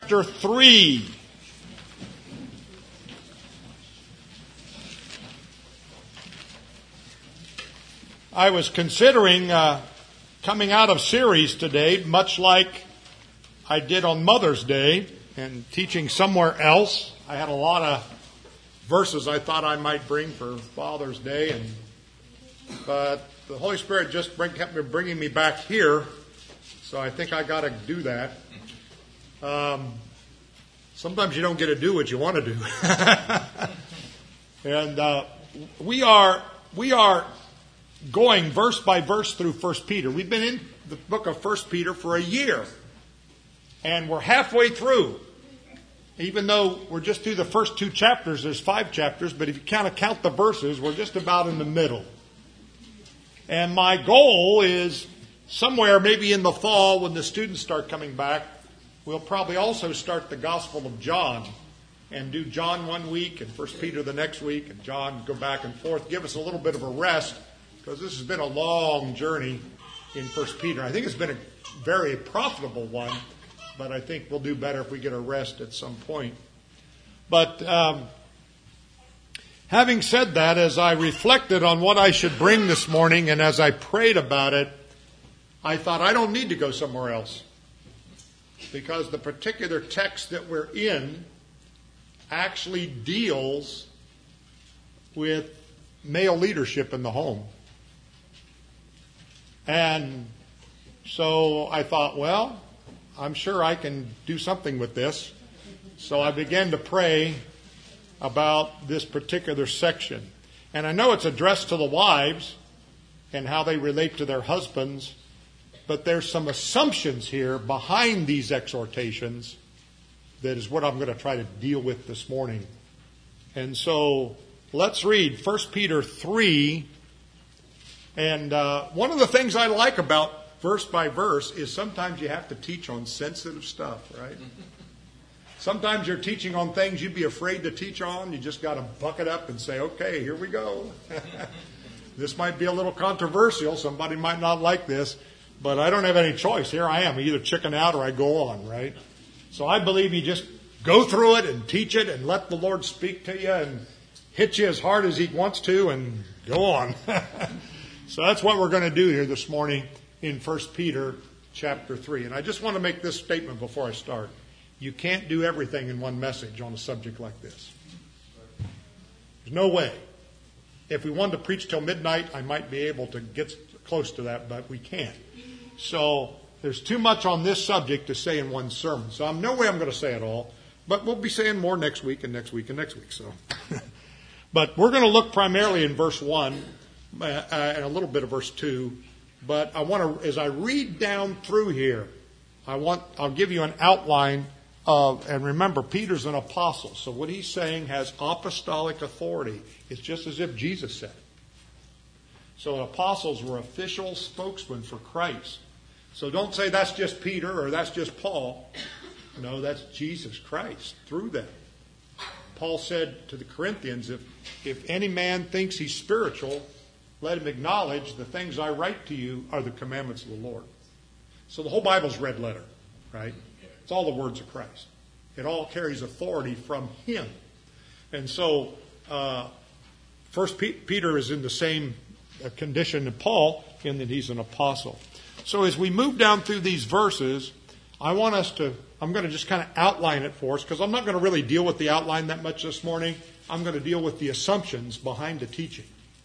chapter 3. I was considering coming out of series today, much like I did on Mother's Day, and teaching somewhere else. I had a lot of verses I thought I might bring for Father's Day, but the Holy Spirit just kept bringing me back here, so I think I got to do that. Sometimes you don't get to do what you want to do. And we are going verse by verse through 1 Peter. We've been in the book of 1 Peter for a year, and we're halfway through. Even though we're just through the first 2 chapters, there's 5 chapters, but if you count the verses, we're just about in the middle. And my goal is somewhere maybe in the fall when the students start coming back, we'll probably also start the Gospel of John and do John one week and 1 Peter the next week and John, go back and forth. Give us a little bit of a rest because this has been a long journey in 1 Peter. I think it's been a very profitable one, but I think we'll do better if we get a rest at some point. But having said that, as I reflected on what I should bring this morning and as I prayed about it, I thought I don't need to go somewhere else because the particular text that we're in actually deals with male leadership in the home. And so I thought, well, I'm sure I can do something with this. So I began to pray about this particular section. And I know it's addressed to the wives and how they relate to their husbands, but there's some assumptions here behind these exhortations that is what I'm going to try to deal with this morning. And so let's read 1 Peter 3. And one of the things I like about verse by verse is sometimes you have to teach on sensitive stuff, right? Sometimes you're teaching on things you'd be afraid to teach on. You just got to buck it up and say, okay, here we go. This might be a little controversial. Somebody might not like this, but I don't have any choice. Here I am. I either chicken out or I go on, right? So I believe you just go through it and teach it and let the Lord speak to you and hit you as hard as He wants to and go on. So that's what we're going to do here this morning in 1 Peter chapter 3. And I just want to make this statement before I start. You can't do everything in one message on a subject like this. There's no way. If we wanted to preach till midnight, I might be able to get close to that, but we can't. So there's too much on this subject to say in one sermon. So no way I'm going to say it all, but we'll be saying more next week and next week and next week. So, but we're going to look primarily in verse 1 and a little bit of verse 2. But I want to, as I read down through here, I'll give you an outline of, and remember, Peter's an apostle, so what he's saying has apostolic authority. It's just as if Jesus said it. So apostles were official spokesmen for Christ. So don't say that's just Peter or that's just Paul. No, that's Jesus Christ through them. Paul said to the Corinthians, if any man thinks he's spiritual, let him acknowledge the things I write to you are the commandments of the Lord. So the whole Bible's red letter, right? It's all the words of Christ. It all carries authority from Him. And so First Peter is in the same condition as Paul in that he's an apostle. So as we move down through these verses, I'm going to just kind of outline it for us because I'm not going to really deal with the outline that much this morning. I'm going to deal with the assumptions behind the teaching.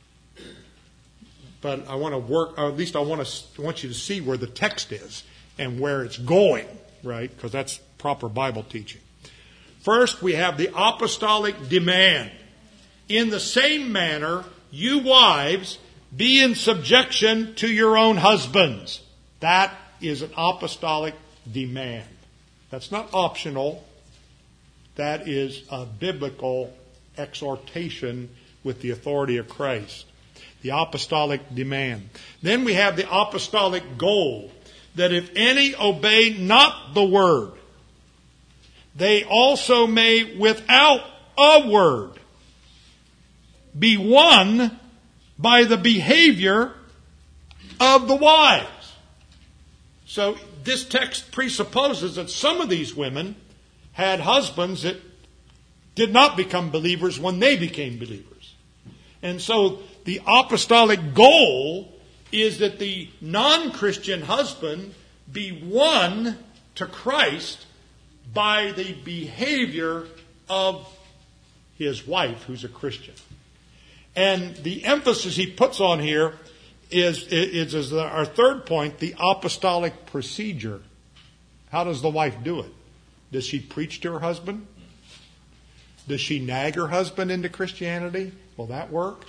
But I want to work, or at least I want you to see where the text is and where it's going, right? Because that's proper Bible teaching. First, we have the apostolic demand. In the same manner, you wives, be in subjection to your own husbands. That is an apostolic demand. That's not optional. That is a biblical exhortation with the authority of Christ. The apostolic demand. Then we have the apostolic goal, that if any obey not the word, they also may without a word be won by the behavior of the wives. So this text presupposes that some of these women had husbands that did not become believers when they became believers. And so the apostolic goal is that the non-Christian husband be won to Christ by the behavior of his wife, who's a Christian. And the emphasis he puts on here is our third point, the apostolic procedure. How does the wife do it? Does she preach to her husband? Does she nag her husband into Christianity? Will that work?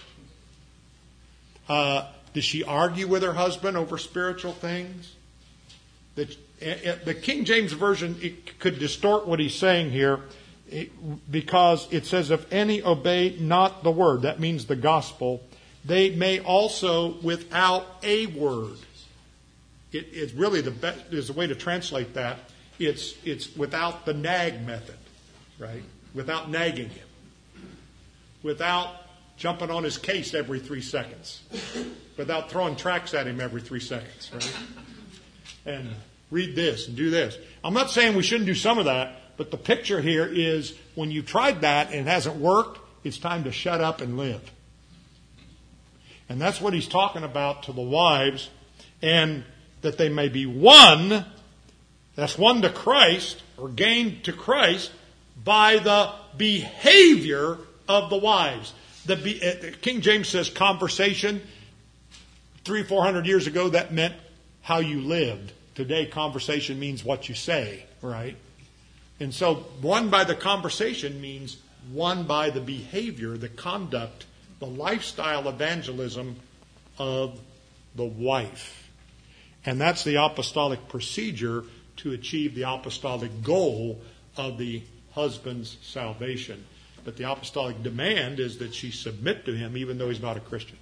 Does she argue with her husband over spiritual things? The King James Version, it could distort what he's saying here because it says, if any obey not the word, that means the gospel, they may also without a word. It's really the best is the way to translate that. It's without the nag method, right? Without nagging him. Without jumping on his case every 3 seconds. Without throwing tracts at him every 3 seconds, right? And read this and do this. I'm not saying we shouldn't do some of that, but the picture here is when you've tried that and it hasn't worked, it's time to shut up and live. And that's what he's talking about to the wives, and that they may be won, that's won to Christ, or gained to Christ, by the behavior of the wives. King James says conversation. 300-400 years ago, that meant how you lived. Today, conversation means what you say, right? And so, won by the conversation means won by the behavior, the conduct, the lifestyle evangelism of the wife. And that's the apostolic procedure to achieve the apostolic goal of the husband's salvation. But the apostolic demand is that she submit to him even though he's not a Christian.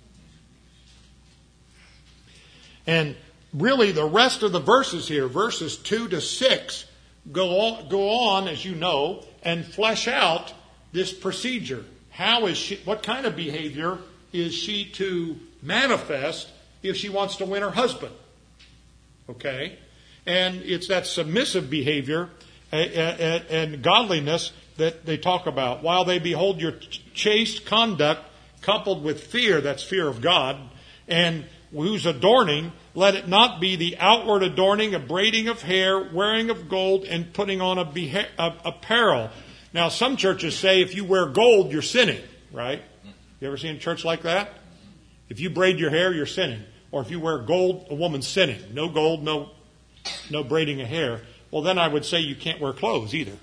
And really the rest of the verses here, verses 2 to 6, go on, as you know, and flesh out this procedure. How is she? What kind of behavior is she to manifest if she wants to win her husband? Okay? And it's that submissive behavior and godliness that they talk about. While they behold your chaste conduct coupled with fear, that's fear of God, and whose adorning, let it not be the outward adorning of braiding of hair, wearing of gold, and putting on apparel. Now, some churches say if you wear gold, you're sinning, right? You ever seen a church like that? If you braid your hair, you're sinning. Or if you wear gold, a woman's sinning. No gold, no braiding of hair. Well, then I would say you can't wear clothes either.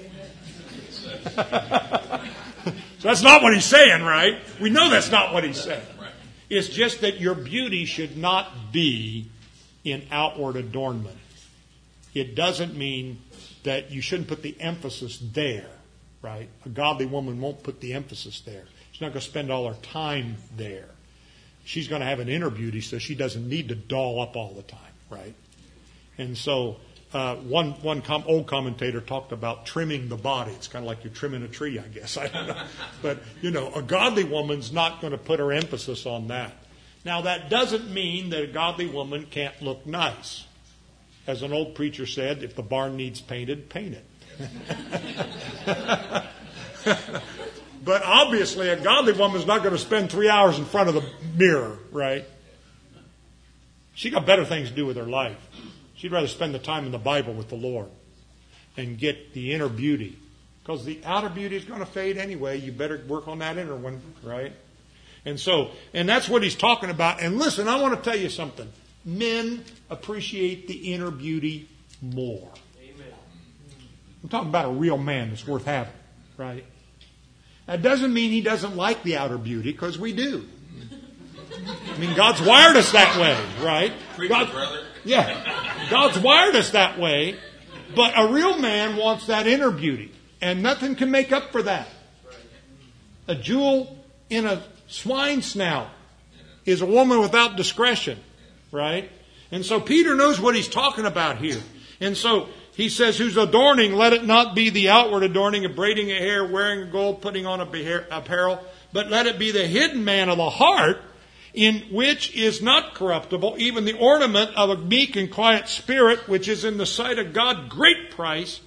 So that's not what he's saying, right? We know that's not what he's saying. It's just that your beauty should not be in outward adornment. It doesn't mean that you shouldn't put the emphasis there, right? A godly woman won't put the emphasis there. She's not going to spend all her time there. She's going to have an inner beauty, so she doesn't need to doll up all the time, right? And so one old commentator talked about trimming the body. It's kind of like you're trimming a tree, I guess. I don't know. But, a godly woman's not going to put her emphasis on that. Now, that doesn't mean that a godly woman can't look nice. As an old preacher said, if the barn needs painted, paint it. But obviously, a godly woman's not going to spend 3 hours in front of the mirror, right? She got better things to do with her life. She'd rather spend the time in the Bible with the Lord and get the inner beauty. Because the outer beauty is going to fade anyway. You better work on that inner one, right? And that's what he's talking about. And listen, I want to tell you something. Men appreciate the inner beauty more. Amen. I'm talking about a real man that's worth having, right? That doesn't mean he doesn't like the outer beauty, because we do. I mean, God's wired us that way, right? God's wired us that way, but a real man wants that inner beauty, and nothing can make up for that. A jewel in a swine snout is a woman without discretion, right? And so Peter knows what he's talking about here. And so he says, whose adorning, let it not be the outward adorning of braiding a hair, wearing a gold, putting on apparel, but let it be the hidden man of the heart, in which is not corruptible, even the ornament of a meek and quiet spirit, which is in the sight of God great price.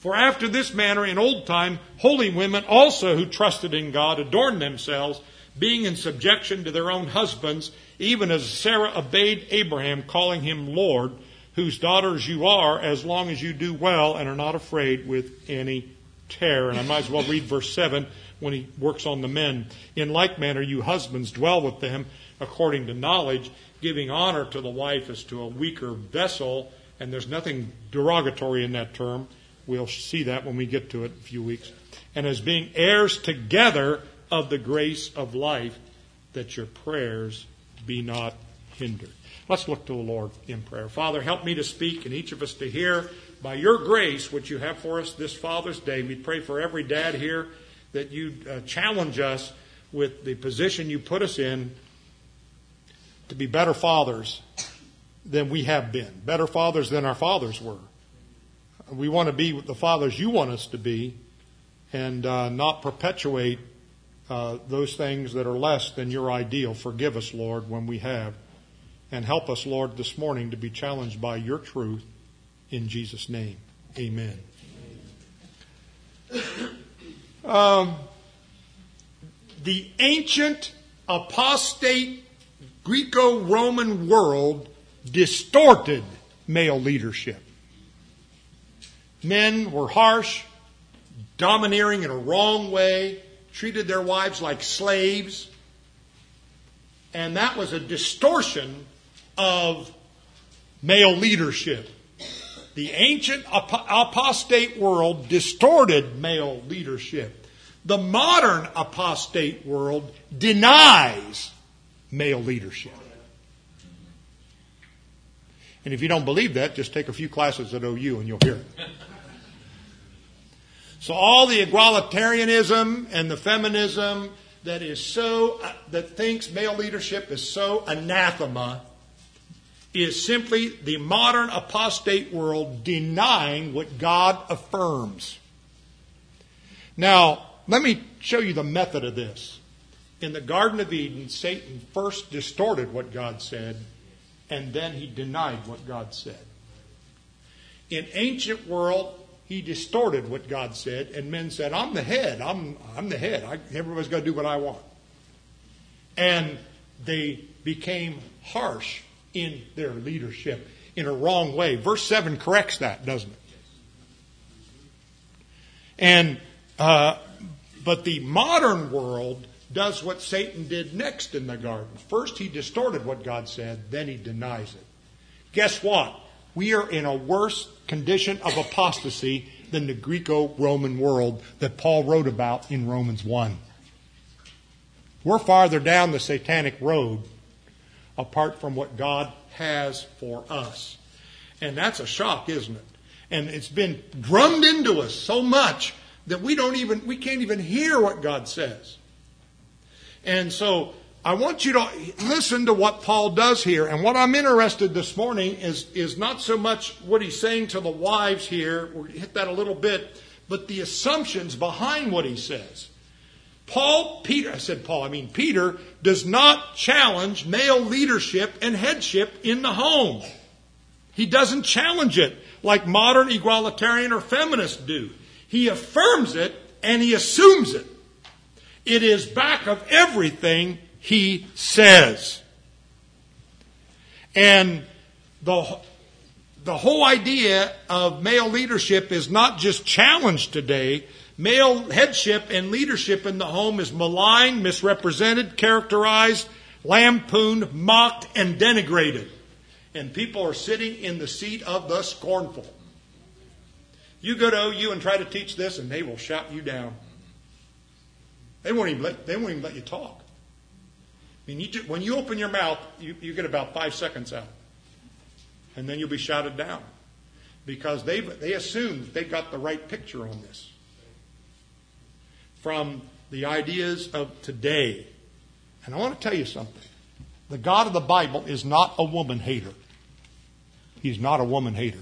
For after this manner in old time, holy women also who trusted in God adorned themselves, being in subjection to their own husbands, even as Sarah obeyed Abraham, calling him Lord, whose daughters you are, as long as you do well and are not afraid with any terror. And I might as well read verse 7 when he works on the men. In like manner, you husbands dwell with them according to knowledge, giving honor to the wife as to a weaker vessel. And there's nothing derogatory in that term. We'll see that when we get to it in a few weeks. And as being heirs together of the grace of life, that your prayers be not hindered. Let's look to the Lord in prayer. Father, help me to speak and each of us to hear by your grace which you have for us this Father's Day. We pray for every dad here that you challenge us with the position you put us in to be better fathers than we have been, better fathers than our fathers were. We want to be the fathers you want us to be and not perpetuate those things that are less than your ideal. Forgive us, Lord, when we have. And help us, Lord, this morning to be challenged by your truth in Jesus' name. Amen. The ancient apostate Greco-Roman world distorted male leadership. Men were harsh, domineering in a wrong way, treated their wives like slaves. And that was a distortion of male leadership. The ancient apostate world distorted male leadership. The modern apostate world denies male leadership. And if you don't believe that, just take a few classes at OU and you'll hear it. So all the egalitarianism and the feminism that thinks male leadership is so anathema is simply the modern apostate world denying what God affirms. Now, let me show you the method of this. In the Garden of Eden, Satan first distorted what God said, and then he denied what God said. In ancient world, he distorted what God said, and men said, I'm the head. I'm the head. Everybody's got to do what I want. And they became harsh in their leadership in a wrong way. Verse 7 corrects that, doesn't it? And but the modern world does what Satan did next in the garden. First, he distorted what God said, then he denies it. Guess what? We are in a worse condition of apostasy than the Greco-Roman world that Paul wrote about in Romans 1. We're farther down the satanic road apart from what God has for us. And that's a shock, isn't it? And it's been drummed into us so much that we can't even hear what God says. And so I want you to listen to what Paul does here. And what I'm interested this morning is not so much what he's saying to the wives here, we'll hit that a little bit, but the assumptions behind what he says. Peter does not challenge male leadership and headship in the home. He doesn't challenge it like modern egalitarian or feminists do. He affirms it and he assumes it. It is back of everything he says. And the whole idea of male leadership is not just challenged today. Male headship and leadership in the home is maligned, misrepresented, characterized, lampooned, mocked, and denigrated. And people are sitting in the seat of the scornful. You go to OU and try to teach this and they will shout you down. They won't even let you talk. I mean, when you open your mouth, you get about 5 seconds out. And then you'll be shouted down. Because they assume they've got the right picture on this. From the ideas of today. And I want to tell you something. The God of the Bible is not a woman hater. He's not a woman hater.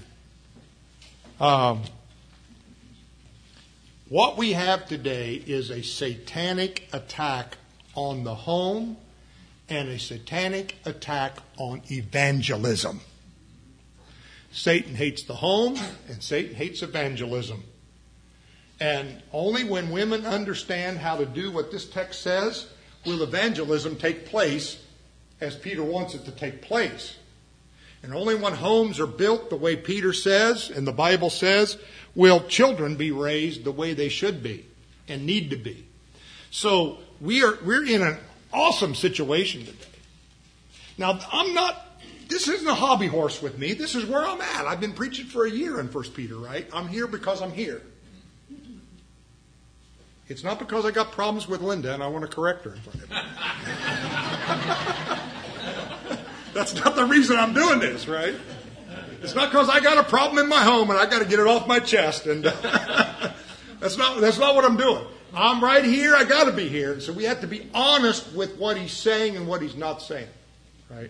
What we have today is a satanic attack on the home and a satanic attack on evangelism. Satan hates the home and Satan hates evangelism. And only when women understand how to do what this text says will evangelism take place as Peter wants it to take place. And only when homes are built the way Peter says and the Bible says will children be raised the way they should be and need to be. So we're in an awesome situation today. Now, this isn't a hobby horse with me. This is where I'm at. I've been preaching for a year in 1 Peter, right? I'm here because I'm here. It's not because I got problems with Linda and I want to correct her in front of you. That's not the reason I'm doing this, right? It's not because I got a problem in my home and I got to get it off my chest. And that's not what I'm doing. I'm right here. I got to be here. So we have to be honest with what he's saying and what he's not saying, right?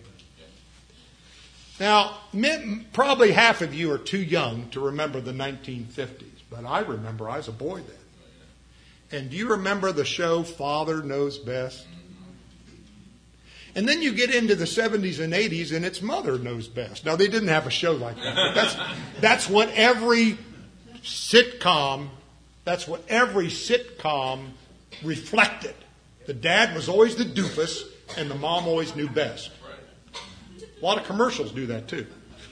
Now, probably half of you are too young to remember the 1950s, but I remember I was a boy then. And do you remember the show Father Knows Best? And then you get into the 70s and 80s and it's Mother Knows Best. Now, they didn't have a show like that, but that's what every sitcom reflected. The dad was always the doofus and the mom always knew best. A lot of commercials do that too.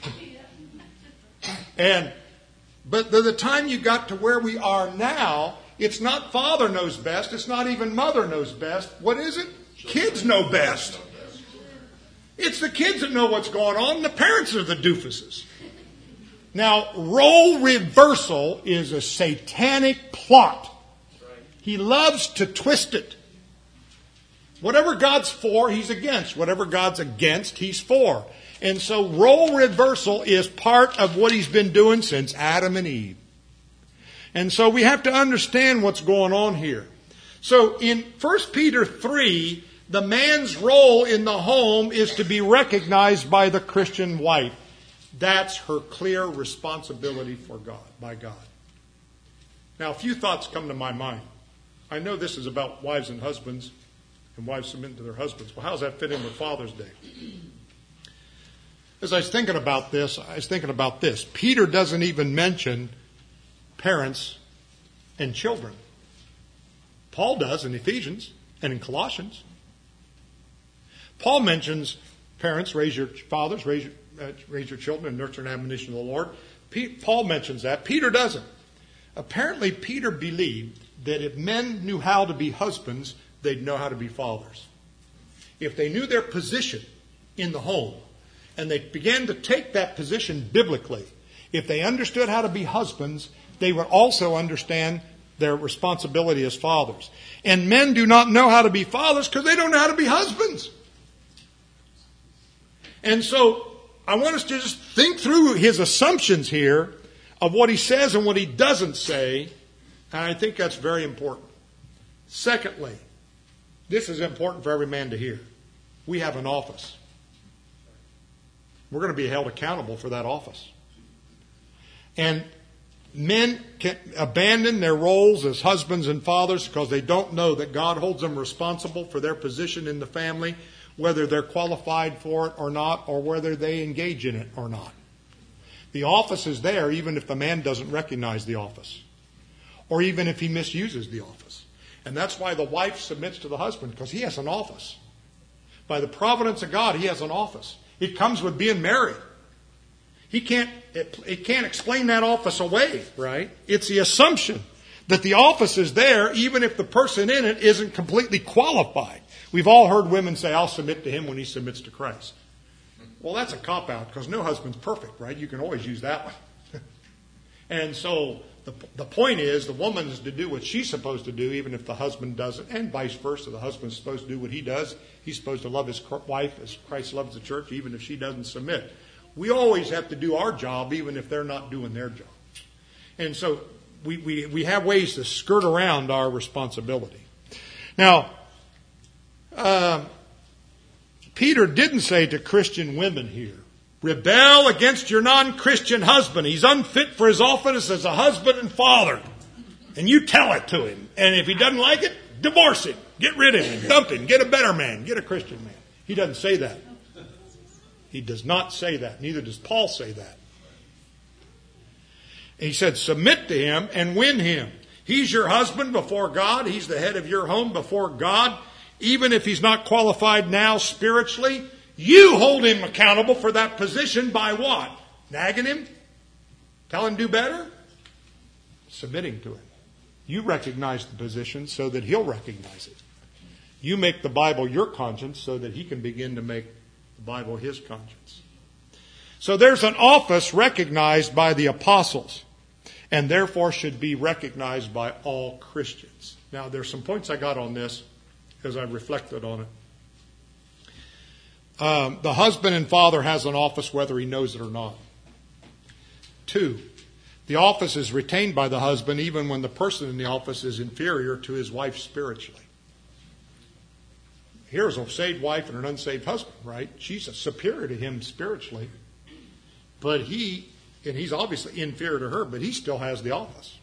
But by the time you got to where we are now, it's not Father knows best. It's not even Mother knows best. What is it? Kids know best. It's the kids that know what's going on. The parents are the doofuses. Now, role reversal is a satanic plot. He loves to twist it. Whatever God's for, he's against. Whatever God's against, he's for. And so role reversal is part of what he's been doing since Adam and Eve. And so we have to understand what's going on here. So in 1 Peter 3, the man's role in the home is to be recognized by the Christian wife. That's her clear responsibility by God. Now, a few thoughts come to my mind. I know this is about wives and husbands, and wives submitting to their husbands. Well, how does that fit in with Father's Day? As I was thinking about this. Peter doesn't even mention parents and children. Paul does in Ephesians and in Colossians. Paul mentions parents, raise your fathers, raise your children, and nurture and admonition of the Lord. Paul mentions that. Peter doesn't. Apparently, Peter believed that if men knew how to be husbands, they'd know how to be fathers. If they knew their position in the home, and they began to take that position biblically, if they understood how to be husbands, they would also understand their responsibility as fathers. And men do not know how to be fathers because they don't know how to be husbands. And so I want us to just think through his assumptions here of what he says and what he doesn't say. And I think that's very important. Secondly, this is important for every man to hear. We have an office. We're going to be held accountable for that office. And men can abandon their roles as husbands and fathers because they don't know that God holds them responsible for their position in the family, whether they're qualified for it or not, or whether they engage in it or not. The office is there even if the man doesn't recognize the office, or even if he misuses the office. And that's why the wife submits to the husband, because he has an office. By the providence of God, he has an office. It comes with being married. It can't explain that office away, right? It's the assumption that the office is there even if the person in it isn't completely qualified. We've all heard women say, I'll submit to him when he submits to Christ. Well, that's a cop-out because no husband's perfect, right? You can always use that one. And so the point is the woman is to do what she's supposed to do even if the husband doesn't, and vice versa. The husband's supposed to do what he does. He's supposed to love his wife as Christ loves the church even if she doesn't submit. We always have to do our job even if they're not doing their job. And so we have ways to skirt around our responsibility. Now, Peter didn't say to Christian women here, rebel against your non-Christian husband. He's unfit for his office as a husband and father. And you tell it to him. And if he doesn't like it, divorce him. Get rid of him. Dump him. Get a better man. Get a Christian man. He doesn't say that. He does not say that. Neither does Paul say that. He said, submit to him and win him. He's your husband before God. He's the head of your home before God. Even if he's not qualified now spiritually, you hold him accountable for that position by what? Nagging him? Tell him do better? Submitting to him. You recognize the position so that he'll recognize it. You make the Bible your conscience so that he can begin to make the Bible his conscience. So there's an office recognized by the apostles and therefore should be recognized by all Christians. Now, there's some points I got on this as I reflected on it. The husband and father has an office whether he knows it or not. 2, the office is retained by the husband even when the person in the office is inferior to his wife spiritually. Here's a saved wife and an unsaved husband, right? She's superior to him spiritually. But he's obviously inferior to her, but he still has the office.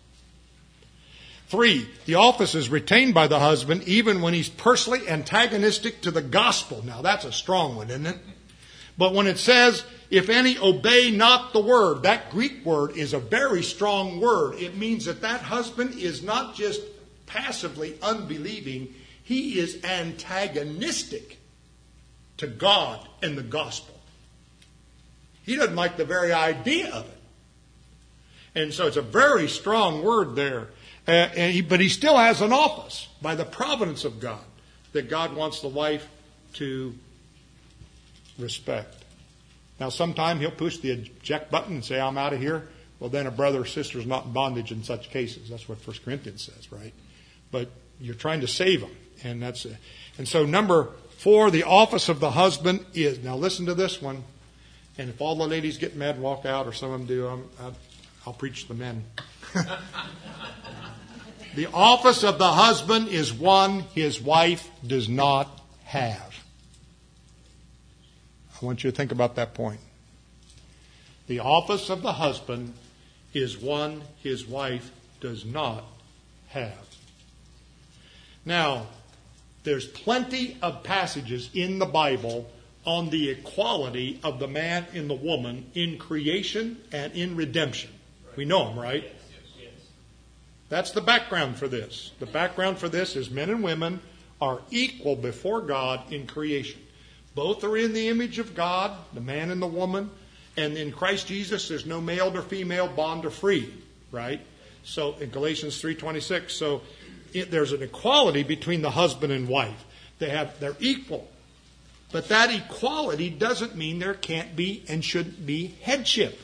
3, the office is retained by the husband even when he's personally antagonistic to the gospel. Now that's a strong one, isn't it? But when it says, if any obey not the word, that Greek word is a very strong word. It means that husband is not just passively unbelieving, he is antagonistic to God and the gospel. He doesn't like the very idea of it. And so it's a very strong word there. But he still has an office by the providence of God that God wants the wife to respect. Now, sometime he'll push the eject button and say, I'm out of here. Well, then a brother or sister is not in bondage in such cases. That's what 1 Corinthians says, right? But you're trying to save them. And so number 4, the office of the husband is, now listen to this one. And if all the ladies get mad and walk out, or some of them do, I'll preach to the men. The office of the husband is one his wife does not have. I want you to think about that point. The office of the husband is one his wife does not have. Now, there's plenty of passages in the Bible on the equality of the man and the woman in creation and in redemption. We know them, right? Yes. That's the background for this. The background for this is men and women are equal before God in creation. Both are in the image of God, the man and the woman. And in Christ Jesus, there's no male or female, bond or free, right? So in Galatians 3:26, so there's an equality between the husband and wife. They're equal. But that equality doesn't mean there can't be and shouldn't be headship.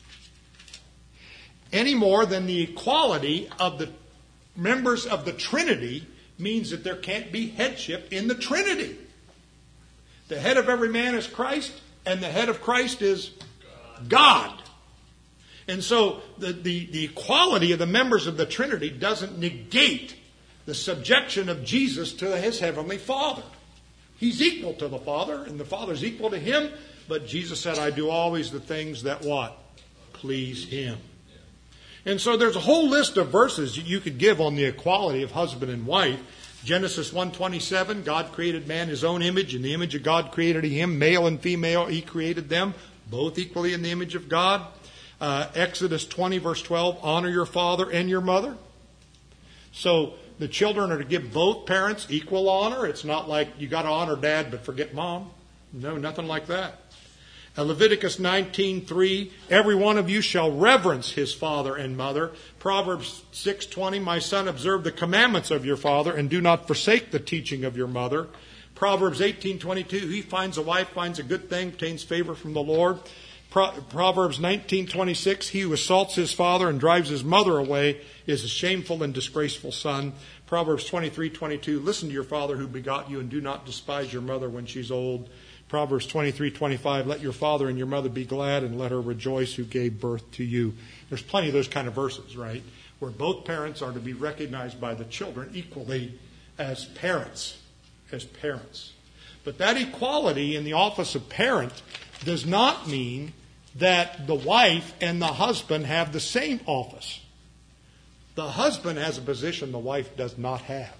Any more than the equality of the members of the Trinity means that there can't be headship in the Trinity. The head of every man is Christ, and the head of Christ is God. And so the equality of the members of the Trinity doesn't negate the subjection of Jesus to his heavenly Father. He's equal to the Father, and the Father's equal to him, but Jesus said, I do always the things that what? Please him. And so there's a whole list of verses you could give on the equality of husband and wife. Genesis 1:27, God created man in his own image. In the image of God created he him. Male and female, he created them, both equally in the image of God. Exodus 20, verse 12, honor your father and your mother. So the children are to give both parents equal honor. It's not like you got to honor dad but forget mom. No, nothing like that. Leviticus 19:3, every one of you shall reverence his father and mother. Proverbs 6:20, my son, observe the commandments of your father and do not forsake the teaching of your mother. Proverbs 18:22, he finds a wife, finds a good thing, obtains favor from the Lord. Proverbs 19:26, he who assaults his father and drives his mother away is a shameful and disgraceful son. Proverbs 23:22, listen to your father who begot you and do not despise your mother when she's old. Proverbs 23:25, let your father and your mother be glad and let her rejoice who gave birth to you. There's plenty of those kind of verses, right? Where both parents are to be recognized by the children equally as parents. But that equality in the office of parent does not mean that the wife and the husband have the same office. The husband has a position the wife does not have.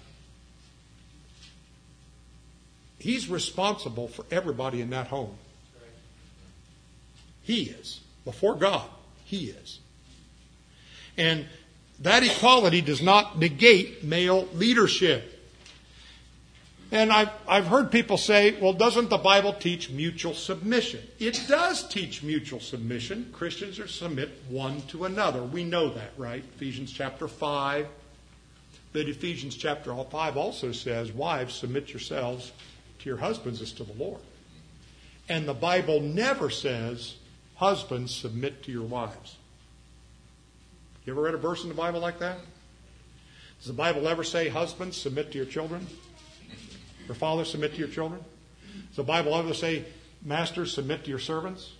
He's responsible for everybody in that home. He is. Before God, he is. And that equality does not negate male leadership. And I've heard people say, well, doesn't the Bible teach mutual submission? It does teach mutual submission. Christians are to submit one to another. We know that, right? Ephesians chapter 5. But Ephesians chapter 5 also says, wives, submit yourselves to your husbands as to the Lord. And the Bible never says, husbands, submit to your wives. You ever read a verse in the Bible like that? Does the Bible ever say, husbands, submit to your children? Or fathers, submit to your children? Does the Bible ever say, masters, submit to your servants?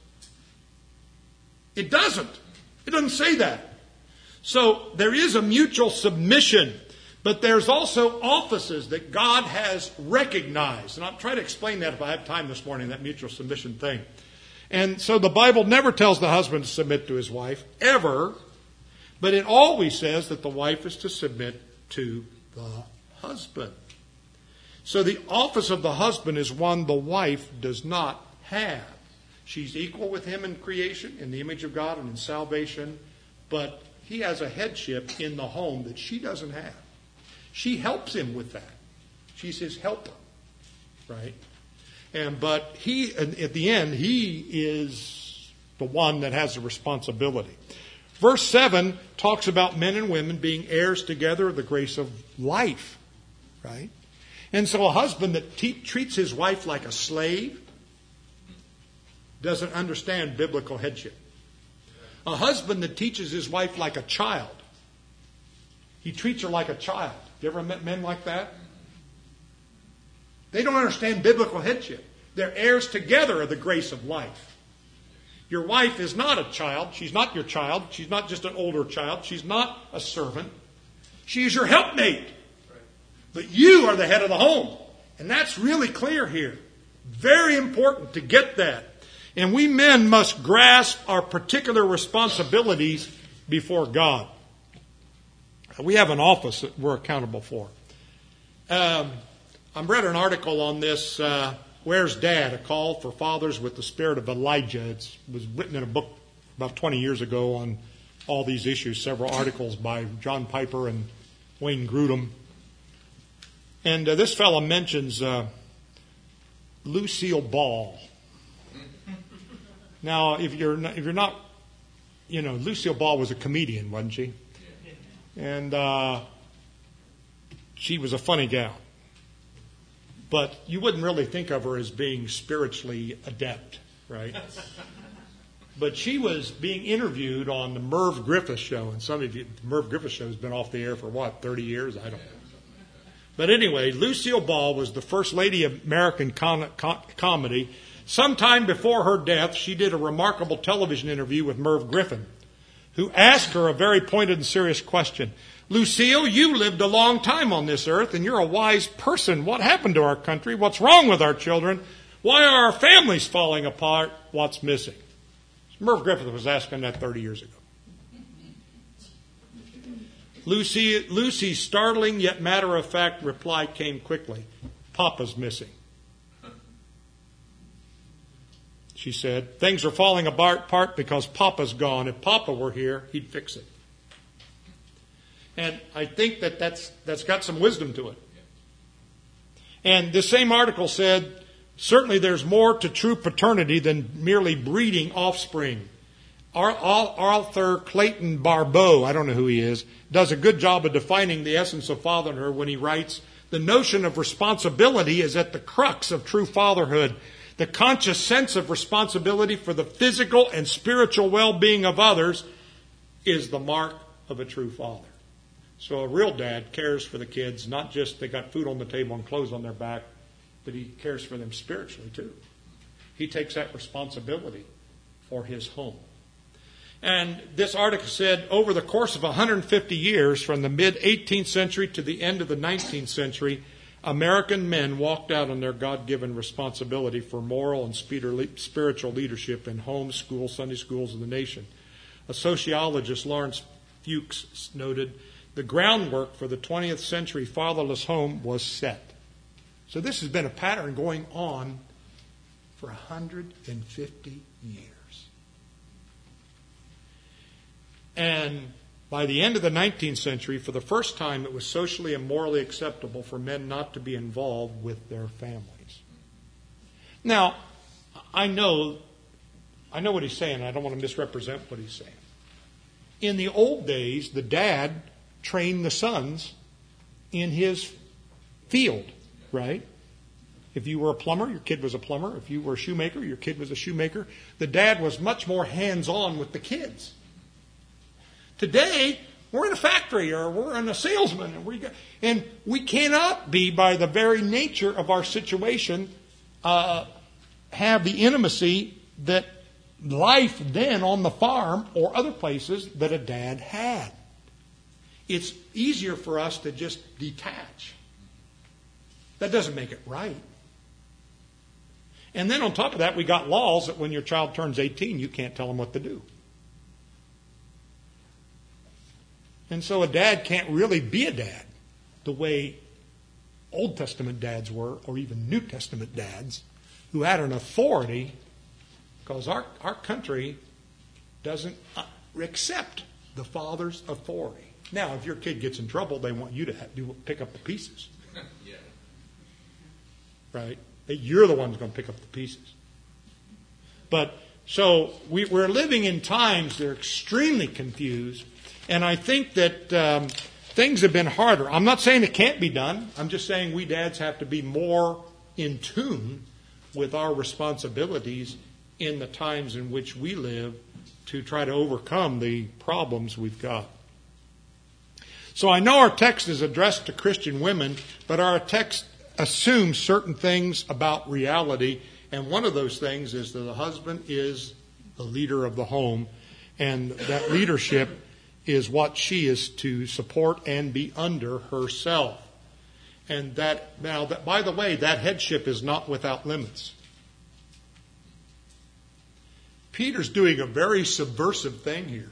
It doesn't. It doesn't say that. So there is a mutual submission. But there's also offices that God has recognized. And I'll try to explain that if I have time this morning, that mutual submission thing. And so the Bible never tells the husband to submit to his wife, ever. But it always says that the wife is to submit to the husband. So the office of the husband is one the wife does not have. She's equal with him in creation, in the image of God and in salvation. But he has a headship in the home that she doesn't have. She helps him with that. She's his helper, right? But he, at the end, he is the one that has the responsibility. Verse 7 talks about men and women being heirs together of the grace of life, right? And so a husband that treats his wife like a slave doesn't understand biblical headship. A husband that teaches his wife like a child, he treats her like a child. You ever met men like that? They don't understand biblical headship. They're heirs together of the grace of life. Your wife is not a child. She's not your child. She's not just an older child. She's not a servant. She's your helpmate. But you are the head of the home. And that's really clear here. Very important to get that. And we men must grasp our particular responsibilities before God. We have an office that we're accountable for. I read an article on this, Where's Dad? A Call for Fathers with the Spirit of Elijah. It was written in a book about 20 years ago on all these issues, several articles by John Piper and Wayne Grudem. And this fellow mentions Lucille Ball. Now, if you're not, Lucille Ball was a comedian, wasn't she? And she was a funny gal. But you wouldn't really think of her as being spiritually adept, right? But she was being interviewed on the Merv Griffith Show. And some of you, the Merv Griffith Show has been off the air for 30 years? I don't know. But anyway, Lucille Ball was the first lady of American comedy. Sometime before her death, she did a remarkable television interview with Merv Griffin, who asked her a very pointed and serious question. Lucille, you lived a long time on this earth, and you're a wise person. What happened to our country? What's wrong with our children? Why are our families falling apart? What's missing? Merv Griffin was asking that 30 years ago. Lucy's startling yet matter-of-fact reply came quickly. Papa's missing. She said, things are falling apart because Papa's gone. If Papa were here, he'd fix it. And I think that's got some wisdom to it. And the same article said, certainly there's more to true paternity than merely breeding offspring. Our author Clayton Barbeau, I don't know who he is, does a good job of defining the essence of fatherhood when he writes, the notion of responsibility is at the crux of true fatherhood. The conscious sense of responsibility for the physical and spiritual well-being of others is the mark of a true father. So a real dad cares for the kids, not just they got food on the table and clothes on their back, but he cares for them spiritually too. He takes that responsibility for his home. And this article said, over the course of 150 years, from the mid-18th century to the end of the 19th century, American men walked out on their God-given responsibility for moral and spiritual leadership in homes, schools, Sunday schools of the nation. A sociologist, Lawrence Fuchs, noted, the groundwork for the 20th century fatherless home was set. So this has been a pattern going on for 150 years. And By the end of the 19th century, for the first time, it was socially and morally acceptable for men not to be involved with their families. Now, I know what he's saying. I don't want to misrepresent what he's saying. In the old days, the dad trained the sons in his field, right? If you were a plumber, your kid was a plumber. If you were a shoemaker, your kid was a shoemaker. The dad was much more hands-on with the kids. Today, we're in a factory or we're in a salesman, and we cannot be, by the very nature of our situation, have the intimacy that life then on the farm or other places that a dad had. It's easier for us to just detach. That doesn't make it right. And then on top of that, we got laws that when your child turns 18, you can't tell them what to do. And so a dad can't really be a dad the way Old Testament dads were, or even New Testament dads, who had an authority, because our country doesn't accept the father's authority. Now, if your kid gets in trouble, they want you to pick up the pieces. Yeah. Right? You're the one who's going to pick up the pieces. But, so, we're living in times that are extremely confused, and I think that things have been harder. I'm not saying it can't be done. I'm just saying we dads have to be more in tune with our responsibilities in the times in which we live to try to overcome the problems we've got. So I know our text is addressed to Christian women, but our text assumes certain things about reality, and one of those things is that the husband is the leader of the home, and that leadership is what she is to support and be under herself. And that, by the way, that headship is not without limits. Peter's doing a very subversive thing here.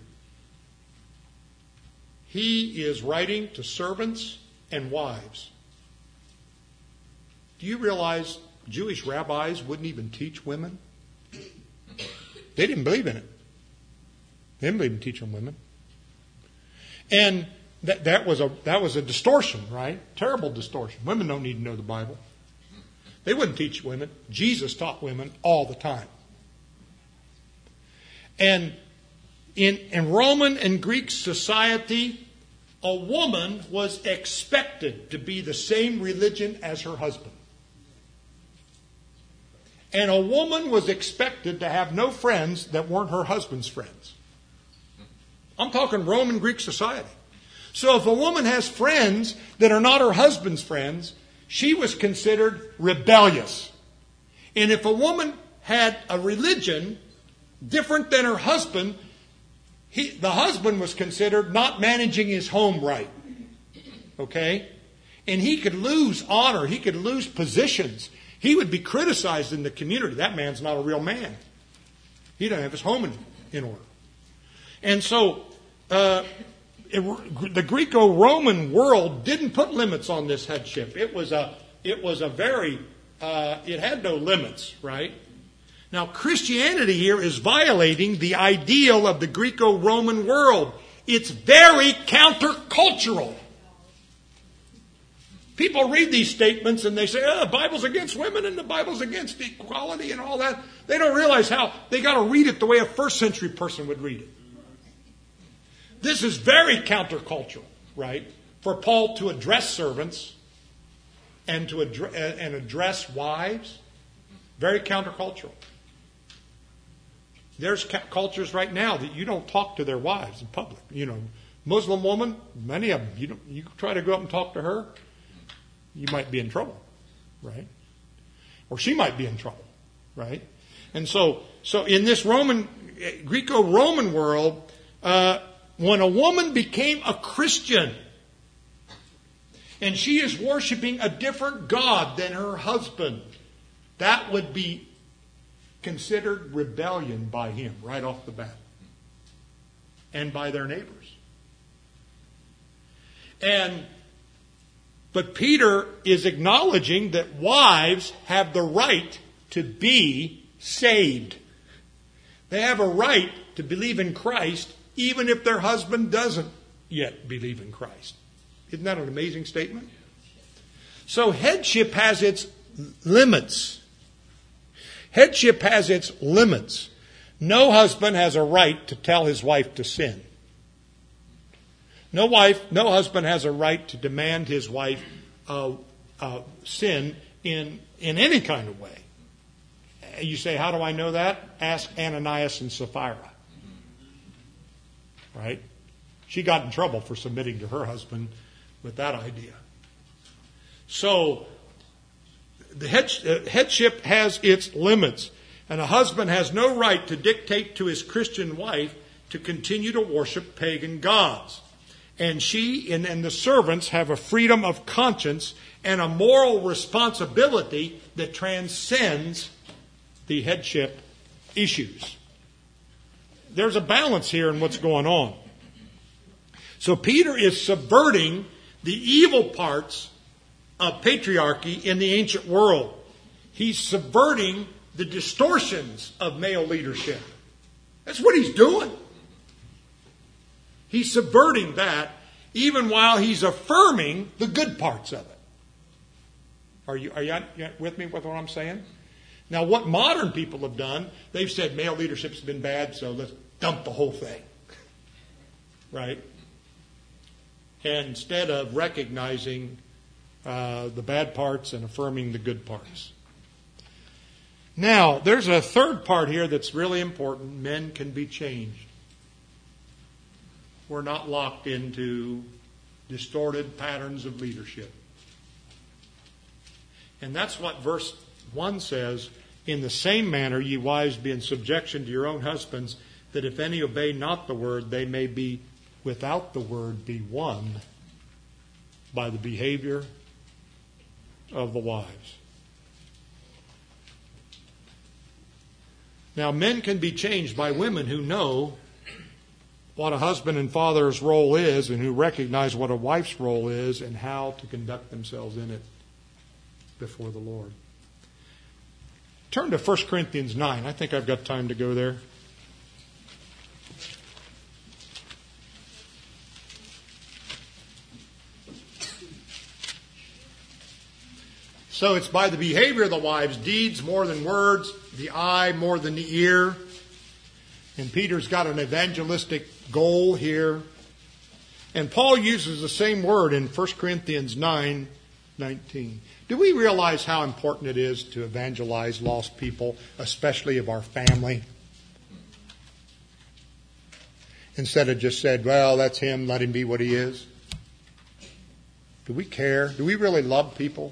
He is writing to servants and wives. Do you realize Jewish rabbis wouldn't even teach women? They didn't believe in it. They didn't believe in teaching women. And that was a distortion, right? Terrible distortion. Women don't need to know the Bible. They wouldn't teach women. Jesus taught women all the time. And in Roman and Greek society, a woman was expected to be the same religion as her husband. And a woman was expected to have no friends that weren't her husband's friends. I'm talking Roman Greek society. So if a woman has friends that are not her husband's friends, she was considered rebellious. And if a woman had a religion different than her husband, the husband was considered not managing his home right. Okay? And he could lose honor. He could lose positions. He would be criticized in the community. That man's not a real man. He doesn't have his home in order. And so the Greco-Roman world didn't put limits on this headship. It had no limits, right? Now, Christianity here is violating the ideal of the Greco-Roman world. It's very countercultural. People read these statements and they say, the Bible's against women and the Bible's against equality and all that. They don't realize how they got to read it the way a first century person would read it. This is very countercultural, right? For Paul to address servants and to address wives, very countercultural. There's cultures right now that you don't talk to their wives in public. You know, Muslim woman, many of them, you try to go up and talk to her, you might be in trouble, right? Or she might be in trouble, right? And so in this Greco-Roman world, when a woman became a Christian and she is worshiping a different God than her husband, that would be considered rebellion by him right off the bat and by their neighbors. But Peter is acknowledging that wives have the right to be saved. They have a right to believe in Christ even if their husband doesn't. yet believe in Christ. Isn't that an amazing statement? So headship has its limits. Headship has its limits. No husband has a right to tell his wife to sin. No husband has a right to demand his wife sin in any kind of way. You say, how do I know that? Ask Ananias and Sapphira. Right? She got in trouble for submitting to her husband with that idea. So, the headship has its limits. And a husband has no right to dictate to his Christian wife to continue to worship pagan gods. And she and the servants have a freedom of conscience and a moral responsibility that transcends the headship issues. There's a balance here in what's going on. So Peter is subverting the evil parts of patriarchy in the ancient world. He's subverting the distortions of male leadership. That's what he's doing. He's subverting that even while he's affirming the good parts of it. Are you with me with what I'm saying? Now, what modern people have done, they've said male leadership's been bad, so let's dump the whole thing. Right? And instead of recognizing the bad parts and affirming the good parts. Now, there's a third part here that's really important. Men can be changed. We're not locked into distorted patterns of leadership. And that's what verse 1 says. In the same manner, ye wives, be in subjection to your own husbands, that if any obey not the word, they may be without the word be won by the behavior of the wives. Now, men can be changed by women who know what a husband and father's role is and who recognize what a wife's role is and how to conduct themselves in it before the Lord. Turn to 1 Corinthians 9. I think I've got time to go there. So it's by the behavior of the wives, deeds more than words, the eye more than the ear. And Peter's got an evangelistic goal here. And Paul uses the same word in 1 Corinthians 9:19. Do we realize how important it is to evangelize lost people, especially of our family? Instead of just said, well, that's him, let him be what he is. Do we care? Do we really love people?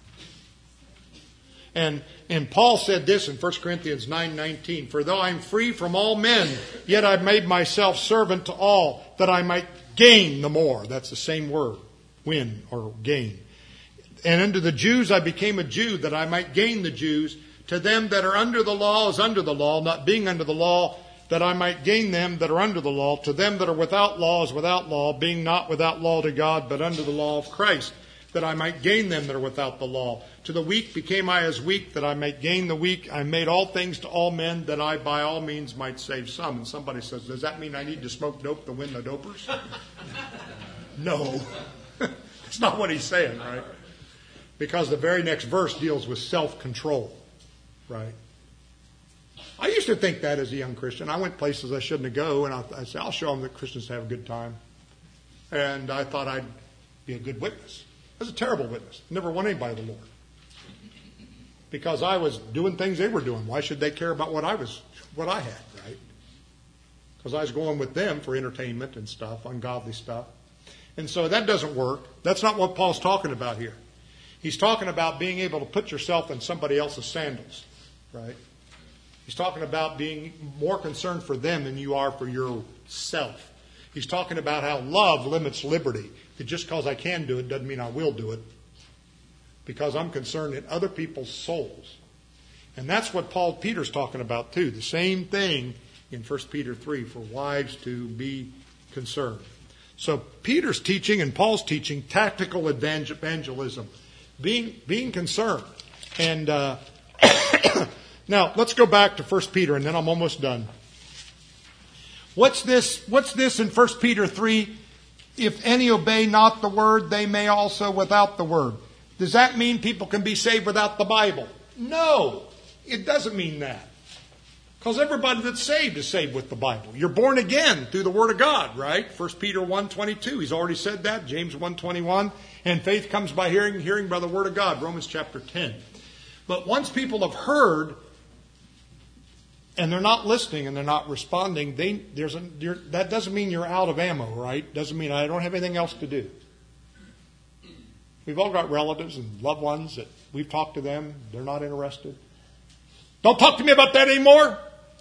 And Paul said this in 1 Corinthians 9:19, for though I am free from all men, yet I made myself servant to all, that I might gain the more. That's the same word, win or gain. And unto the Jews I became a Jew, that I might gain the Jews. To them that are under the law is under the law, not being under the law, that I might gain them that are under the law. To them that are without law is without law, being not without law to God, but under the law of Christ, that I might gain them that are without the law. To the weak became I as weak, that I might gain the weak. I made all things to all men, that I by all means might save some. And somebody says, does that mean I need to smoke dope to win the dopers? No. That's not what he's saying, right? Because the very next verse deals with self-control, right? I used to think that as a young Christian. I went places I shouldn't go, and I said, I'll show them that Christians have a good time. And I thought I'd be a good witness. I was a terrible witness. Never won anybody to the Lord. Because I was doing things they were doing. Why should they care about what I had, right? Because I was going with them for entertainment and stuff, ungodly stuff. And so that doesn't work. That's not what Paul's talking about here. He's talking about being able to put yourself in somebody else's sandals, right? He's talking about being more concerned for them than you are for yourself. He's talking about how love limits liberty. That just because I can do it doesn't mean I will do it. Because I'm concerned in other people's souls. And that's what Peter's talking about too. The same thing in 1 Peter 3 for wives to be concerned. So Peter's teaching and Paul's teaching tactical evangelism. Being concerned. And now let's go back to 1 Peter and then I'm almost done. What's this in 1 Peter 3? If any obey not the word, they may also without the word. Does that mean people can be saved without the Bible? No, it doesn't mean that. Because everybody that's saved is saved with the Bible. You're born again through the Word of God, right? 1 Peter 1:22, he's already said that. James 1:21. And faith comes by hearing, hearing by the Word of God. Romans chapter 10. But once people have heard, and they're not listening and they're not responding, that doesn't mean you're out of ammo, right? Doesn't mean I don't have anything else to do. We've all got relatives and loved ones that we've talked to them. They're not interested. Don't talk to me about that anymore.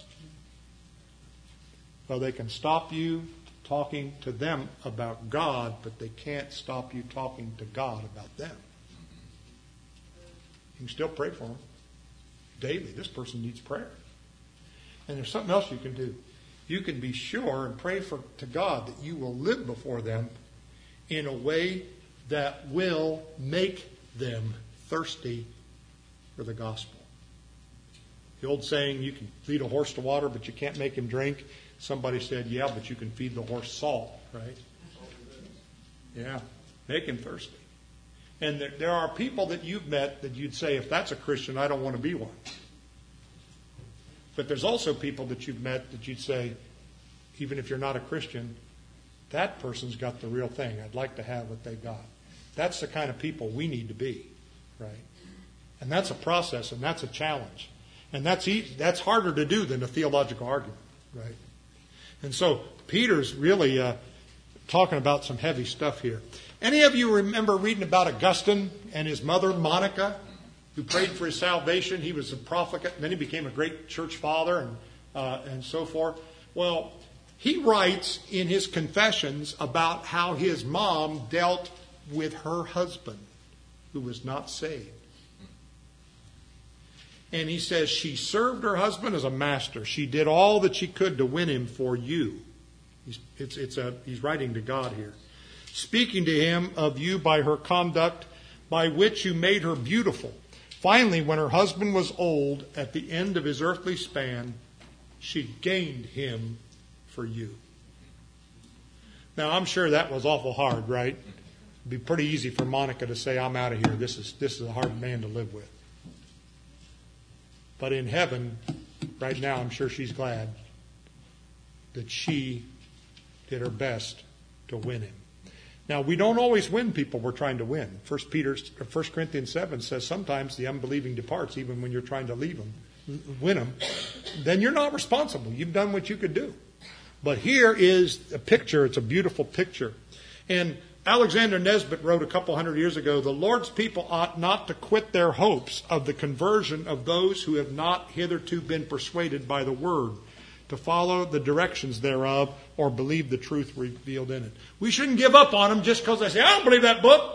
Well, they can stop you talking to them about God, but they can't stop you talking to God about them. You can still pray for them daily. This person needs prayer. And there's something else you can do. You can be sure and pray to God that you will live before them in a way that will make them thirsty for the gospel. The old saying, you can lead a horse to water, but you can't make him drink. Somebody said, yeah, but you can feed the horse salt, right? Yeah, make him thirsty. And there are people that you've met that you'd say, if that's a Christian, I don't want to be one. But there's also people that you've met that you'd say, even if you're not a Christian, that person's got the real thing. I'd like to have what they got. That's the kind of people we need to be, right? And that's a process, and that's a challenge. And that's harder to do than a theological argument, right? And so Peter's really talking about some heavy stuff here. Any of you remember reading about Augustine and his mother, Monica, who prayed for his salvation? He was a profligate, and then he became a great church father and so forth. Well, he writes in his confessions about how his mom dealt with her husband, who was not saved. And he says she served her husband as a master. She did all that she could to win him for you. He's writing to God here. Speaking to him of you by her conduct, by which you made her beautiful. Finally, when her husband was old, at the end of his earthly span, she gained him for you. Now, I'm sure that was awful hard, right? It'd be pretty easy for Monica to say, I'm out of here. This is a hard man to live with. But in heaven, right now, I'm sure she's glad that she did her best to win him. Now, we don't always win people we're trying to win. 1 Corinthians 7 says sometimes the unbelieving departs even when you're trying to win them. Then you're not responsible. You've done what you could do. But here is a picture. It's a beautiful picture. And Alexander Nesbitt wrote a couple hundred years ago, the Lord's people ought not to quit their hopes of the conversion of those who have not hitherto been persuaded by the word to follow the directions thereof or believe the truth revealed in it. We shouldn't give up on them just because they say, I don't believe that book.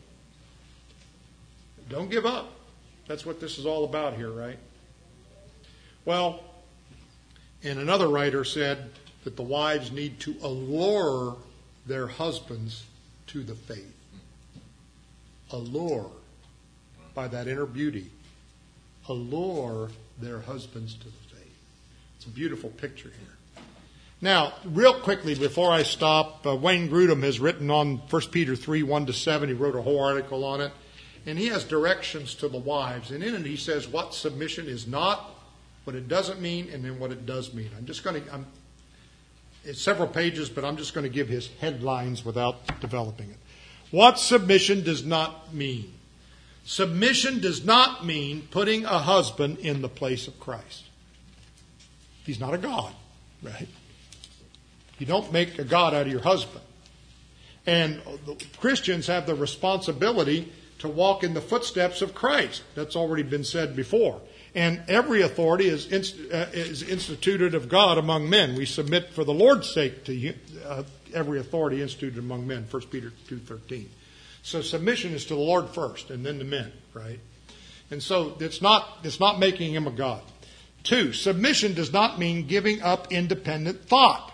Don't give up. That's what this is all about here, right? Well, and another writer said that the wives need to allure their husbands to the faith. Allure by that inner beauty. Allure their husbands to the faith. It's a beautiful picture here. Now, real quickly before I stop, Wayne Grudem has written on 1 Peter 3, 1-7. He wrote a whole article on it. And he has directions to the wives. And in it he says what submission is not, what it doesn't mean, and then what it does mean. It's several pages, but I'm just going to give his headlines without developing it. What submission does not mean. Submission does not mean putting a husband in the place of Christ. He's not a God, right? You don't make a God out of your husband. And Christians have the responsibility to walk in the footsteps of Christ. That's already been said before. And every authority is instituted of God among men. We submit for the Lord's sake to every authority instituted among men, 1 Peter 2:13. So submission is to the Lord first and then to men, right? And so it's not making him a God. 2, submission does not mean giving up independent thought.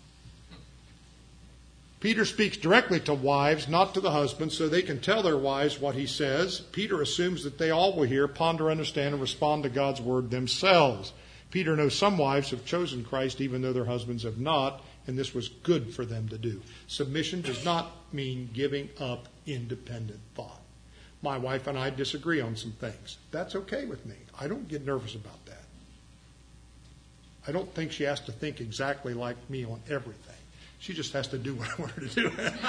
Peter speaks directly to wives, not to the husbands, so they can tell their wives what he says. Peter assumes that they all will hear, ponder, understand, and respond to God's word themselves. Peter knows some wives have chosen Christ even though their husbands have not, and this was good for them to do. Submission does not mean giving up independent thought. My wife and I disagree on some things. That's okay with me. I don't get nervous about that. I don't think she has to think exactly like me on everything. She just has to do what I want her to do.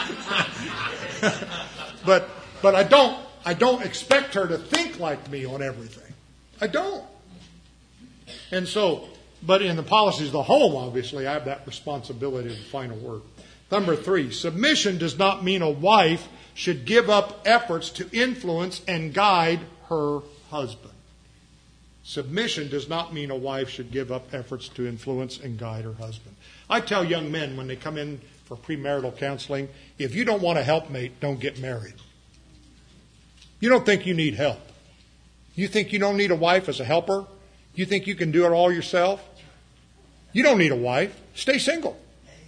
But I don't expect her to think like me on everything. I don't. And so, but in the policies of the home, obviously, I have that responsibility of the final word. Number 3, submission does not mean a wife should give up efforts to influence and guide her husband. Submission does not mean a wife should give up efforts to influence and guide her husband. I tell young men when they come in for premarital counseling, if you don't want a helpmate, don't get married. You don't think you need help. You think you don't need a wife as a helper? You think you can do it all yourself? You don't need a wife. Stay single.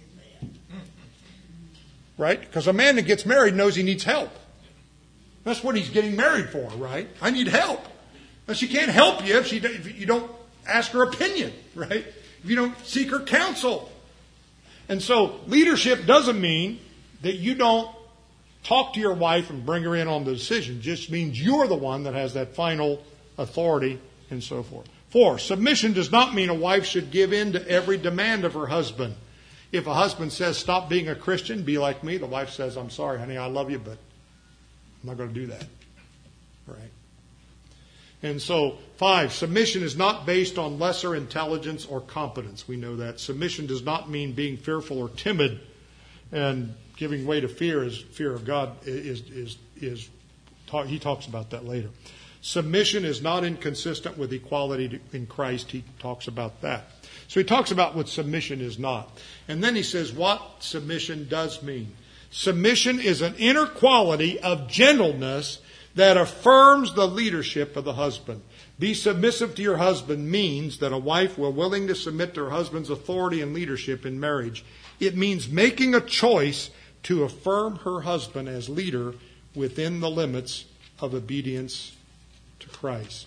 Right? Because a man that gets married knows he needs help. That's what he's getting married for, right? I need help. But she can't help you if you don't ask her opinion, right? If you don't seek her counsel. And so leadership doesn't mean that you don't talk to your wife and bring her in on the decision. It just means you're the one that has that final authority and so forth. 4, submission does not mean a wife should give in to every demand of her husband. If a husband says, stop being a Christian, be like me, the wife says, I'm sorry, honey, I love you, but I'm not going to do that. Right? And so, 5, submission is not based on lesser intelligence or competence. We know that. Submission does not mean being fearful or timid, and giving way to fear is fear of God. He talks about that later. Submission is not inconsistent with equality in Christ. He talks about that. So he talks about what submission is not. And then he says what submission does mean. Submission is an inner quality of gentleness that affirms the leadership of the husband. Be submissive to your husband means that a wife will willing to submit to her husband's authority and leadership in marriage. It means making a choice to affirm her husband as leader within the limits of obedience to Christ.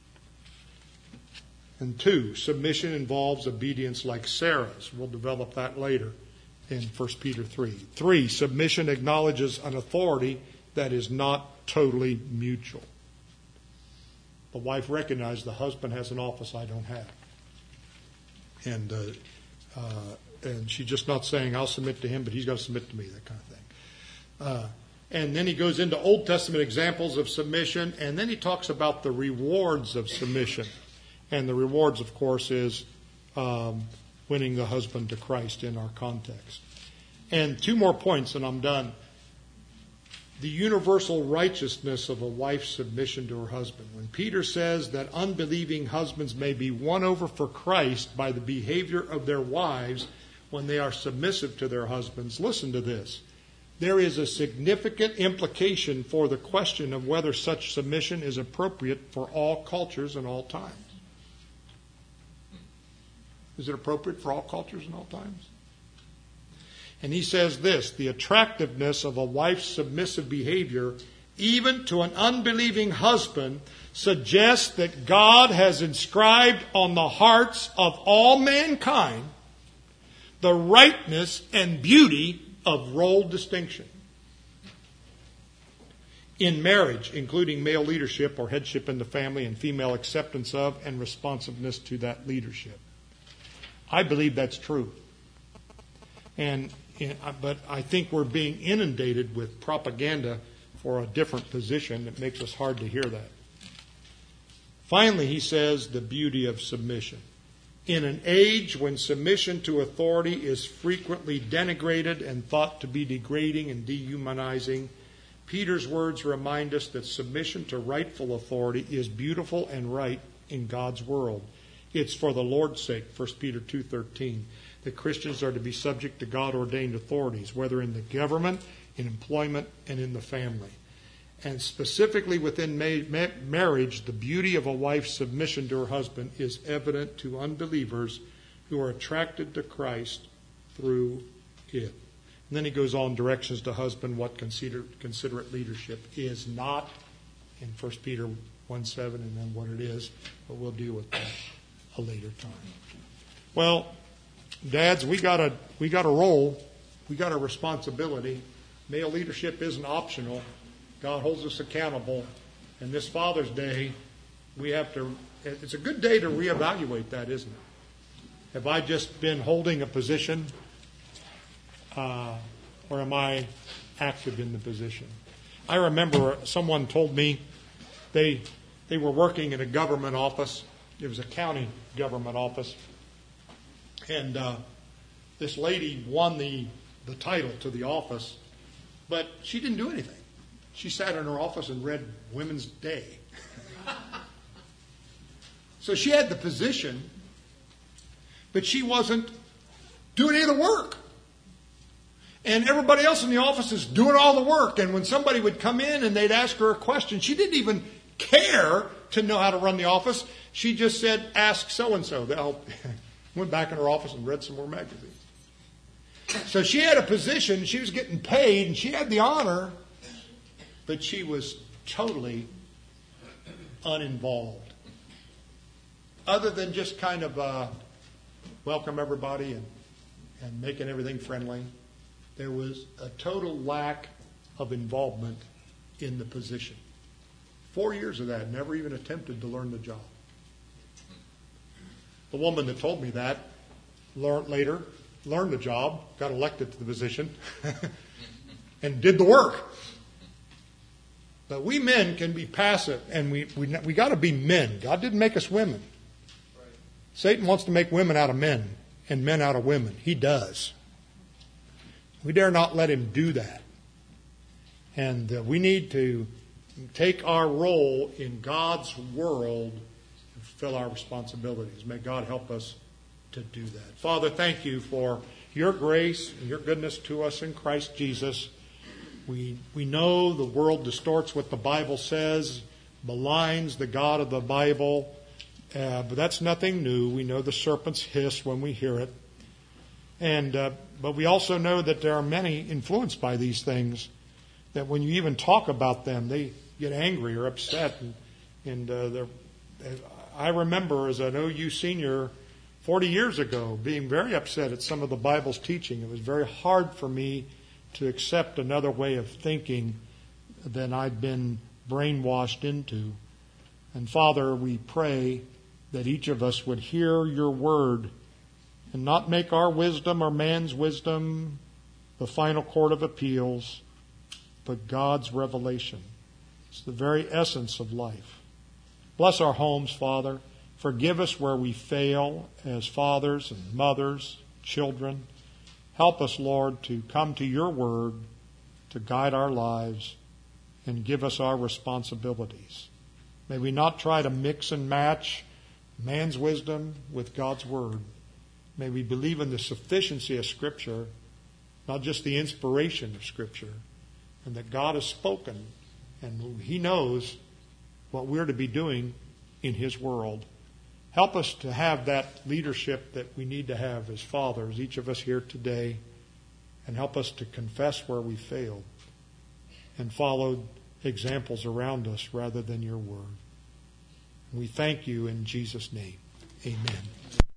And 2, submission involves obedience like Sarah's. We'll develop that later in 1 Peter 3. 3, submission acknowledges an authority that is not totally mutual. The wife recognizes the husband has an office I don't have. And she's just not saying, I'll submit to him, but he's got to submit to me, that kind of thing. And then he goes into Old Testament examples of submission, and then he talks about the rewards of submission. And the rewards, of course, is winning the husband to Christ in our context. And 2 more points, and I'm done. The universal righteousness of a wife's submission to her husband. When Peter says that unbelieving husbands may be won over for Christ by the behavior of their wives when they are submissive to their husbands, listen to this. There is a significant implication for the question of whether such submission is appropriate for all cultures and all times. Is it appropriate for all cultures and all times? And he says this, the attractiveness of a wife's submissive behavior, even to an unbelieving husband, suggests that God has inscribed on the hearts of all mankind the rightness and beauty of role distinction in marriage, including male leadership or headship in the family and female acceptance of and responsiveness to that leadership. I believe that's true. But I think we're being inundated with propaganda for a different position that makes us hard to hear that. Finally, he says the beauty of submission. In an age when submission to authority is frequently denigrated and thought to be degrading and dehumanizing, Peter's words remind us that submission to rightful authority is beautiful and right in God's world. It's for the Lord's sake, 1 Peter 2:13. That Christians are to be subject to God-ordained authorities, whether in the government, in employment, and in the family. And specifically within marriage, the beauty of a wife's submission to her husband is evident to unbelievers who are attracted to Christ through it. And then he goes on, directions to husband, what considerate leadership is not, in 1 Peter 1:7, and then what it is, but we'll deal with that a later time. Well, Dads, we got a role. We got a responsibility. Male leadership isn't optional. God holds us accountable. And this Father's Day, it's a good day to reevaluate that, isn't it? Have I just been holding a position, or am I active in the position? I remember someone told me they were working in a government office. It was a county government office. And this lady won the title to the office, but she didn't do anything. She sat in her office and read Women's Day. So she had the position, but she wasn't doing any of the work. And everybody else in the office is doing all the work. And when somebody would come in and they'd ask her a question, she didn't even care to know how to run the office. She just said, ask so-and-so. They went back in her office and read some more magazines. So she had a position, she was getting paid, and she had the honor, but she was totally uninvolved. Other than just kind of welcome everybody and making everything friendly, there was a total lack of involvement in the position. 4 years of that, never even attempted to learn the job. The woman that told me that learned the job, got elected to the position, and did the work. But we men can be passive, and we got to be men. God didn't make us women. Right. Satan wants to make women out of men and men out of women. He does. We dare not let him do that. And we need to take our role in God's world and fulfill our responsibilities. May God help us to do that. Father, thank you for your grace and your goodness to us in Christ Jesus. We know the world distorts what the Bible says, maligns the God of the Bible, but that's nothing new. We know the serpent's hiss when we hear it. But we also know that there are many influenced by these things, that when you even talk about them, they get angry or upset. I remember as an OU senior 40 years ago being very upset at some of the Bible's teaching. It was very hard for me to accept another way of thinking than I'd been brainwashed into. And Father, we pray that each of us would hear your word and not make our wisdom or man's wisdom the final court of appeals, but God's revelation. It's the very essence of life. Bless our homes, Father. Forgive us where we fail as fathers and mothers, children. Help us, Lord, to come to your word, to guide our lives, and give us our responsibilities. May we not try to mix and match man's wisdom with God's word. May we believe in the sufficiency of Scripture, not just the inspiration of Scripture, and that God has spoken, and he knows what we're to be doing in his world. Help us to have that leadership that we need to have as fathers, each of us here today, and help us to confess where we failed and followed examples around us rather than your word. We thank you in Jesus' name. Amen.